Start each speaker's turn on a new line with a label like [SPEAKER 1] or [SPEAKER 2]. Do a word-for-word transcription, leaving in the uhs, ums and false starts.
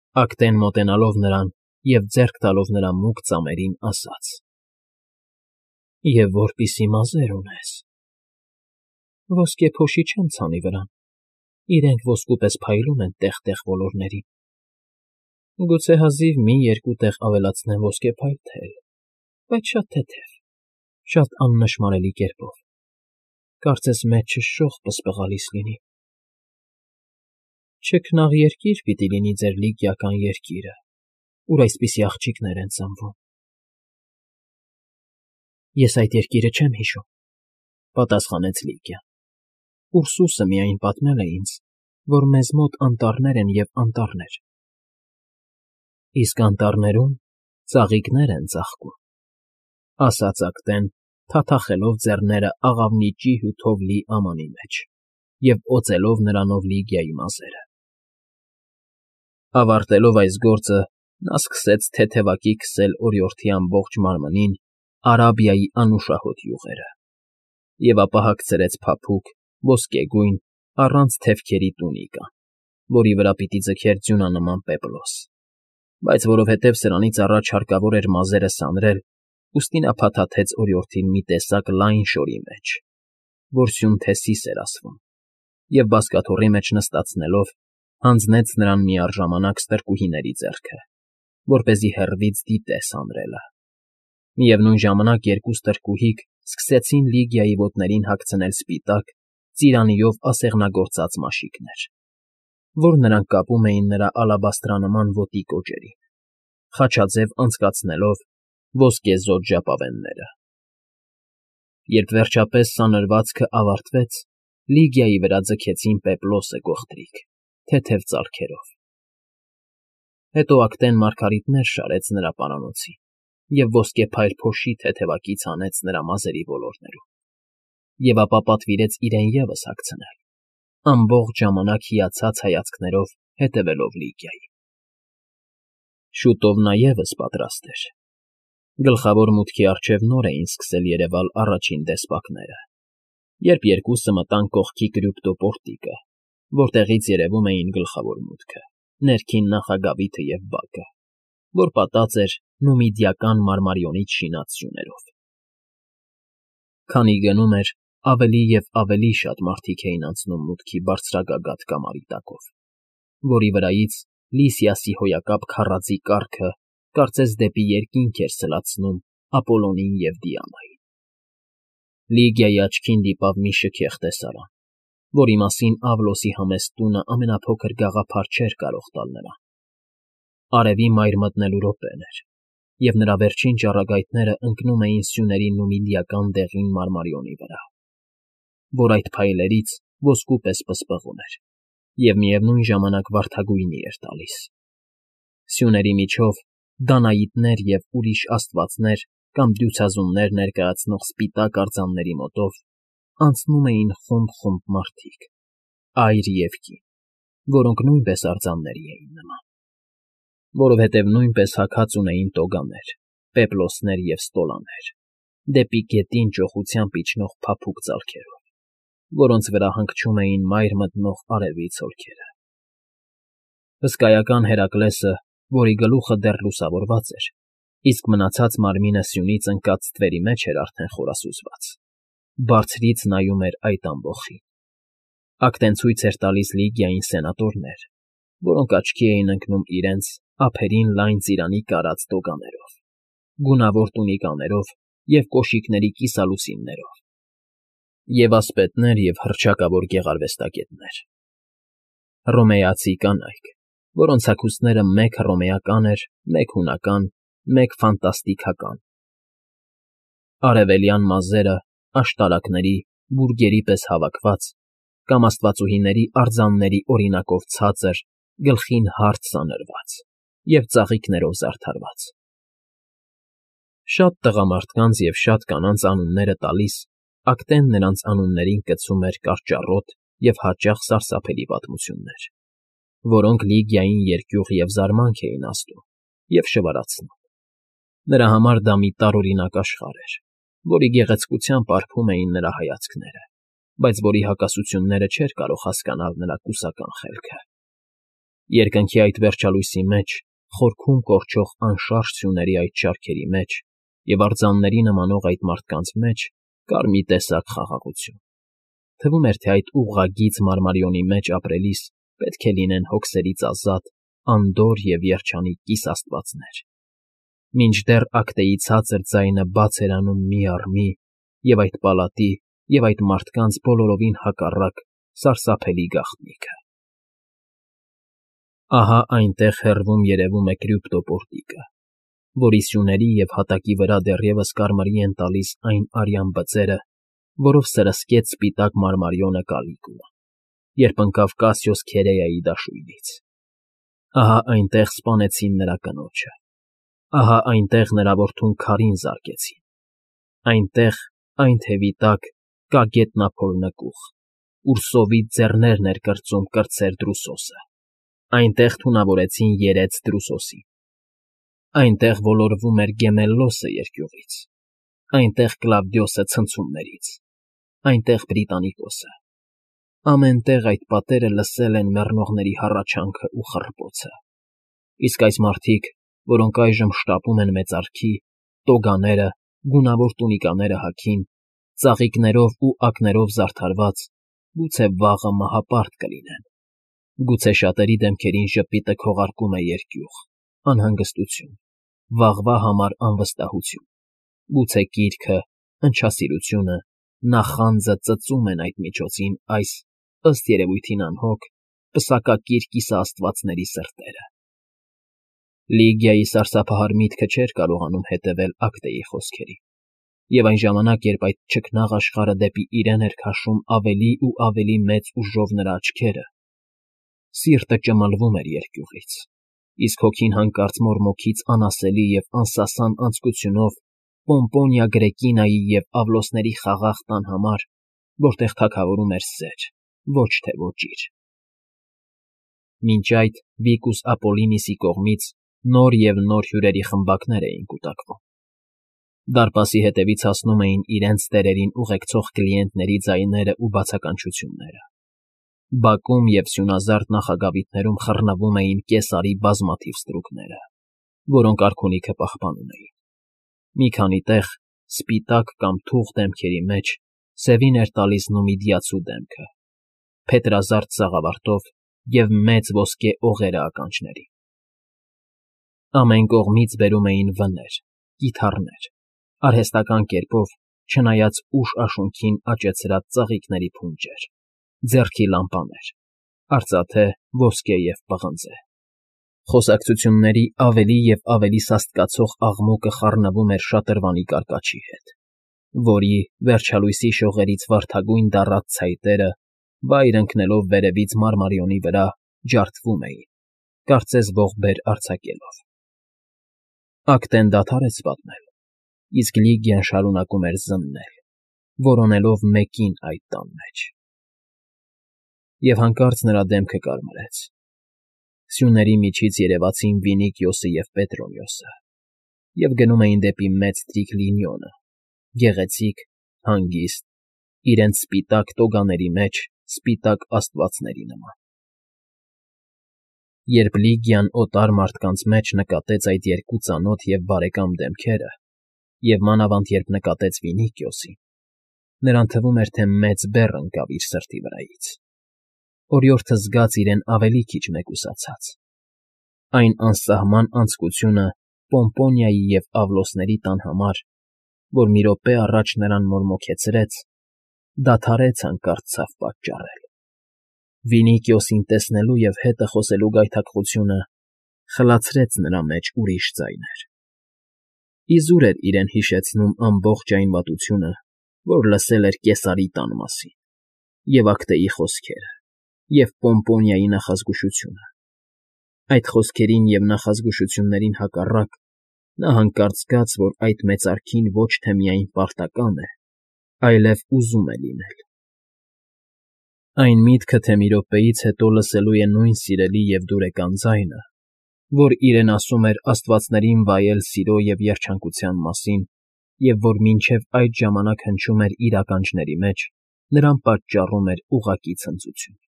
[SPEAKER 1] Ակտեն մոտենալով նրան և ձեռք տալով նրա մուգ ծամերին, ասաց. ֊ Եվ որպիսի մազեր ունես… Ոսկե փոշի չեմ ցանի վրան, իրենք ոսկու պես փայլում են տեղ֊տեղ ոլորներին, գուցե հազիվ մի֊երկու տեղ ավելացնեմ ոսկեփայլել, բայց շատ թեթև, շատ աննշմարելի կերպով, կարծես մեջս շող պսպղալիս լինի… Չքնաղ երկիր պիտի լինի ձեր լիգիական երկիրը, ուր այսպիսի աղջիկներ են ծնվում… ֊ Ես այդ երկիրը չեմ հիշում,֊ պատասխանեց Լիգիան,֊ Ուրսուսը միայն պատմել է ինձ, որ մեզ մոտ անտառներ են և անտառներ… ֊ Իսկ անտառներում ծաղիկներ են ծաղկում,֊ ասաց ակտեն, թաթախելով ձեռները աղավնի ջիհ ու թովլի ամանի մեջ և օծելով նրանով Լիգիայի մազերը… Ավարտելով այս գործը նա սկսեց թեթևակի քսել օրիորդի ամբողջ մարմնին Արաբիայի անուշահոտ յուղերը, և ապա հագցրեց փափուկ, ոսկեգույն, առանց թևքերի տունիկա, որի վրա պիտի ձգեր ձյունանման պեպլոս, բայց որովհետև սրանից առաջ հարկավոր էր մազերը սանրել, ուստի նա փաթաթեց օրիորդին մի տեսակ լայն շորի մեջ, որ սյունթեսիս էր ասվում, և բազկաթոռի մեջ նստացնելով, հանձնեց նրան միառժամանակ ստրկուհիների ձեռքը, որպեսզի հեռվից դիտե սանրելը… Միևնույն ժամանակ երկու ստրկուհիք սկսեցին Լիգիայի ոտներին հագցնել սպիտակ, ծիրանիով ասեղնագործած մաշիկներ, որ նրանք կապում էին նրա ալաբաստրանման ոտի կոճերին, խաչաձև անցկացնելով ոսկեզօծ ժապավենները… Երբ վերջապես սանրվածքն ավարտվեց, Լիգիայի վրա ձգեցին պեպլոսը գողտրիկ, թեթև ծալքերով… Հետո ակտեն մարգարիտներ շարեց նրա պարանոցին և ոսկեփայլ փոշի թեթևակից հանեց նրա մազերի ոլորներում, և ապա պատվիրեց իրեն ևս հագցնել, ամբողջ ժամանակ հիացած հայացքներով հետևելով Լիգիային… Շուտով նա ևս պատրաստ էր… Գլխավոր մուտքի առջև նոր էին սկսել երևալ առաջին դեսպակները, երբ երկուսը մտան կողքի կրյուպտո պորտիկը, որտեղից երևում էին գլխավոր մուտքը, ներքին նախագավիթը և բակը, որ պատած էր նումիդիական մարմարիոնից շինած սյուներով… Քանի գնում էր, ավելի և ավելի շատ մարդիկ էին անցնում մուտքի բարձրագագաթ կամարի տակով, որի վրայից Լիսիասի հոյակապ քառածի կառքը կարծես դեպի երկինք էր սլացնում Ապոլոնին և Դիանային… Լիգիայի աչքին դիպավ մի շքեղ տեսարան, որի մասին Ավլոսի համեստ տունը ամենափոքր գաղափար չէր կարող տալ նրան… Արևի մայր մտնելու րոպեն էր, և նրա վերջին ճառագայթներն ընկնում էին սյուների նումիդիական դեղին մարմարիոնի վրա, որ այդ փայլերից ոսկու պես պսպղում էր և միևնույն ժամանակ վարդագույնի էր տալիս… Սյուների միջով դանայիտներ և ուրիշ աստվածներ կամ դյուցազուններ ներկայացնող սպիտակ արձանների մոտով անցնում էին խումբ֊խումբ մարդիկ, այր և կին, որոնք նույնպես արձանների էին նման, որովհետև նույնպես հագած ունեին տոգաներ, պեպլոսներ և ստոլաներ, դեպի գետին ճոխությամբ իջնող փափուկ ծալքերով, որոնց վրա հանգչում էին մայր մտնող արևի ցոլքերը… Հսկայական Հերակլեսը, որի գլուխը դեռ լուսավորված էր, իսկ մնացած մարմինը սյունից ընկած ստվերի մեջ էր արդեն խորասուզված, բարձրից նայում էր այդ ամբոխին… Ակտեն ցույց էր տալիս Լիգիային սենատորներ, որոնք աչքի էին ընկնում իրենց ափերին լայն ծիրանի կարած տոգաներով, գունավոր տունիկաներով և կոշիկների կիսալուսիններով, և ասպետներ և հռչակավոր գեղարվեստագետներ… Հռոմեացի կանայք, որոնց հագուստները մեկ հռոմեական էր, մեկ հունական, մեկ ֆանտաստիկական… Արևելյան մազերը աշտարակների, բուրգերի պես հավաքված կամ աստվածուհիների արձանների օրինակով ցածր, գլխին հարթ սանրած և ծաղիկներով զարդարված… Շատ տղամարդկանց և շատ կանանց անունները տալիս ակտեն նրանց անուններին կցում էր կարճառոտ և հաճախ սարսափելի պատմություններ, որոնք Լիգիային երկյուղ և զարմանք էին ազդում և շվարացնում… Նրա համար դա մի տարօրինակ աշխարհ էր, որի գեղեցկությամբ արբում էին նրա հայացքները, բայց որի հակասությունները չէր կարող հասկանալ նրա կուսական խելքը… Երկնքի այդ վերջալույսի մեջ, խորքում կորչող անշարժ սյուների այդ շարքերի մեջ և արձանների նմանող այդ մարդկանց մեջ կար մի տեսակ խաղաղություն. թվում էր, թե այդ ուղղագիծ մարմարիոնի մեջ ապրելիս պետք է լինեն հոգսերից ազատ, անդորր և երջանիկ կիս աստվածներ, մինչդեռ ակտեի ցածր ձայնը բաց էր անում մի առ մի, և այդ պալատի և այդ մարդկանց բոլորովին հակառակ սարսափելի գաղտնիքը։ Ահա այնտեղ հեռվում երևում է Կրյուպտո պորտիկը, որի սյուների և հատակի վրա դեռևս կարմրի են տալիս այն արյան բծերը, որով սրսկեց սպիտակ մարմարիոնը Կալիգուլան, երբ ընկավ Կասիոս Քերեայի դաշույնից։ Ահա այնտեղ սպանեցին նրա կնոջը, ահա այնտեղ նրա որդուն քարին զարկեցին, այնտեղ, այն թևի տակ, կա գետնափոլ նկուղ, ուր սովից ձեռներն էր կրծում կրտսեր Դրուսոսը, այնտեղ թունավորեցին երեց Դրուսոսին, այնտեղ ոլորվում էր Գեմելլոսը երկյուղից, այնտեղ Կլավդիոսը ցնցումներից, այնտեղ Բրիտանիկոսը, ամեն տեղ այդ պատերը լսել են մեռնողների հառաչանքն ու խռպոցը, իսկ այս մարդիկ, որոնք այժմ շտապում են մեծարքի, տոգաները, գունավոր տունիկաները հագին, ծաղիկներով ու ակներով զարդարված, գուցե վաղը մահապարտ կլինեն, գուցե շատերի դեմքերին ժպիտը քողարկում է երկյուղ, անհանգստություն, վաղվա համար անվստահություն, գուցե կիրքը, ընչասիրությունը, նախանձը ծծում են այդ միջոցին այս, ըստ երևույթին անհոգ, պսակակիր կիսաաստվածների սրտերը։ Լիգիայի սարսափահար միտքը չէր կարողանում հետևել Ակտեի խոսքերին, և այն ժամանակ, երբ այդ չքնաղ աշխարհը դեպի իրեն էր քաշում ավելի ու ավելի մեծ ուժով նրա աչքերը, սիրտը ճմլվում էր երկյուղից, իսկ հոգին հանկարծ մորմոքից անասելի և անսասան անձկությունով Պոմպոնիա Գրեկինայի և Ավլոսների խաղաղ տան համար, որտեղ թագավորում էր սեր, ոչ թե ոճիր։ Մինչ այդ Վիկուս Ապոլլինիսի կողմից նոր և նոր հյուրերի խմբակներ էին կուտակվում։ Դարպասի հետևից հասնում էին իրենց տերերին ուղեկցող կլիենտների ձայներն ու բացականչությունները։ Բակում և սյունազարդ նախագավիթներում խռնվում էին Կեսարի բազմաթիվ ստրուկները, որոնք արքունիքը պահպանում էին։ Մի քանի տեղ, սպիտակ կամ թուխ դեմքերի մեջ, սևին էր տալիս Նումիդիացու դեմքը, փետրազարդ սաղավարտով և մեծ ոսկե օղերը ականջներին։ Ամեն կողմից բերում էին վներ, կիթառներ, արհեստական կերպով, չնայած ուշ աշունքին աճեցրած ծաղիկների փունջեր, ձեռքի լամպաներ, արծաթե, ոսկե և պղնձե։ Խոսակցությունների ավելի և ավելի սաստկացող աղմուկը խառնվում էր շատրվանի կարկաչի հետ, որի, վերջալույսի շողերից վարդագույն դառած ցայտերը, վայր ընկնելով վերևից մարմարիոնի վրա, ջարդվում էին, կարծես ողբեր արձակելով։ Ակտեն դադարեց պատմել, իսկ Լիգիան շարունակում էր զննել, որոնելով մեկին այդ տան մեջ։ Եվ հանկարծ նրա դեմքը կարմրեց։ Սյուների միջից երևացին Վինիկիոսը և Պետրոնիոսը և գնում էին դեպի մեծ Տրիկլինիոնը, գեղեցիկ, հանգիստ, իրենց սպիտակ տոգաների մեջ սպիտակ աստվածների նման։ Երբ Լիգիան օտար մարդկանց մեջ նկատեց այդ երկու ծանոթ և բարեկամ դեմքերը, և մանավանդ երբ նկատեց Վինիկիոսին, նրան թվում էր, թե մեծ բեռ ընկավ իր սրտի վրայից, օրիորդը զգաց իրեն ավելի քիչ մեկուսացած։ Այն անսահման անձկությունը Պոմպոնիայի և Ավլոսների տան համար, որ մի րոպե առաջ նրան մորմոքեցրեց, դադարեց հանկարծ ցավ պատճառել։ Վինիկիոսին տեսնելու և հետը խոսելու գայթակղությունը խլացրեց նրա մեջ ուրիշ ձայներ։ Իզուր էր իրեն հիշեցնում ամբողջ այն վատությունը, որ լսել էր Կեսարի տան մասին, և Ակտեի խոսքերը, և Պոմպոնիայի նախազգուշությունը։ Այդ խոսքերին և նախազգուշություններին հակառակ նա հանկարծ զգաց, որ այդ մեծարքին ոչ թե միայն պարտական է, այլև ուզում է լինել։ Այն միտքը, թե մի րոպեից հետո լսելու է նույն սիրելի և դուրեկան ձայնը, որ իրեն ասում էր աստվածներին վայել սիրո և երջանկության մասին և որ մինչև այդ ժամանակ հնչում էր իր ականջների մեջ, նրան պատճառում էր ուղղակի ցնծություն։